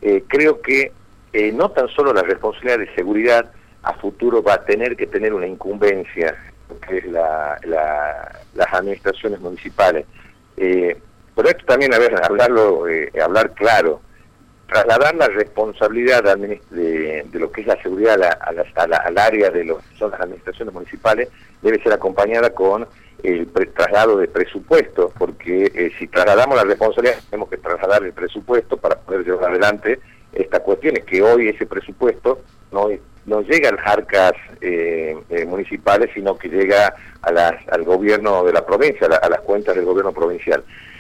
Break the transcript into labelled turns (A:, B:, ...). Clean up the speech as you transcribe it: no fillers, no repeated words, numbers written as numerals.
A: creo que no tan solo la responsabilidad de seguridad a futuro va a tener que tener una incumbencia, que es las administraciones municipales. Pero esto también, hablar claro, trasladar la responsabilidad de lo que es la seguridad al área de lo que son las administraciones municipales debe ser acompañada con el traslado de presupuesto, porque si trasladamos la responsabilidad tenemos que trasladar el presupuesto para poder llevar adelante estas cuestiones, que hoy ese presupuesto no llega a las arcas municipales, sino que llega al gobierno de la provincia, a las cuentas del gobierno provincial.